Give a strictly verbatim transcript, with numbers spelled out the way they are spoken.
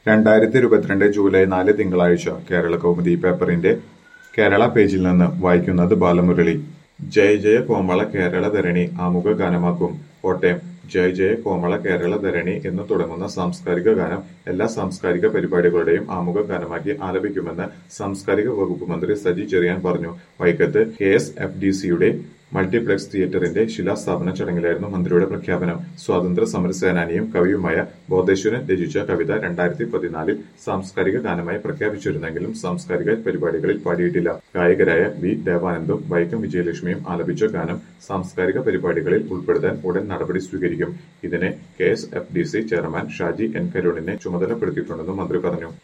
രണ്ടായിരത്തി ഇരുപത്തിരണ്ട് ജൂലൈ നാല് തിങ്കളാഴ്ച കേരള കൗമുദി പേപ്പറിന്റെ കേരള പേജിൽ നിന്ന് വായിക്കുന്നത് ബാലമുരളി. ജയ ജയ കോമള കേരള ധരണി ആമുഖ ഗാനമാക്കും. കോട്ടയം. ജയ ജയ കോമള കേരള ധരണി എന്ന് തുടങ്ങുന്ന സാംസ്കാരിക ഗാനം എല്ലാ സാംസ്കാരിക പരിപാടികളുടെയും ആമുഖ ഗാനമാക്കി ആലപിക്കുമെന്ന് സാംസ്കാരിക വകുപ്പ് മന്ത്രി സജി ചെറിയാൻ പറഞ്ഞു. വൈക്കത്ത് കെ എസ് എഫ് ഡി സിയുടെ മൾട്ടിപ്ലക്സ് തിയേറ്ററിന്റെ ശിലാസ്ഥാപന ചടങ്ങിലായിരുന്നു മന്ത്രിയുടെ പ്രഖ്യാപനം. സ്വാതന്ത്ര്യ സമരസേനാനിയും കവിയുമായ ബോധേശ്വരൻ രചിച്ച കവിത രണ്ടായിരത്തി പതിനാലിൽ സാംസ്കാരിക ഗാനമായി പ്രഖ്യാപിച്ചിരുന്നെങ്കിലും സാംസ്കാരിക പരിപാടികളിൽ പാടിയിട്ടില്ല. ഗായകരായ വി ദേവാനന്ദും വൈക്കം വിജയലക്ഷ്മിയും ആലപിച്ച ഗാനം സാംസ്കാരിക പരിപാടികളിൽ ഉൾപ്പെടുത്താൻ ഉടൻ നടപടി സ്വീകരിക്കും. ഇതിന് K S F D C chairman Shaji N കരുണിനെ ചുമതലപ്പെടുത്തിയിട്ടുണ്ടെന്നും മന്ത്രി പറഞ്ഞു.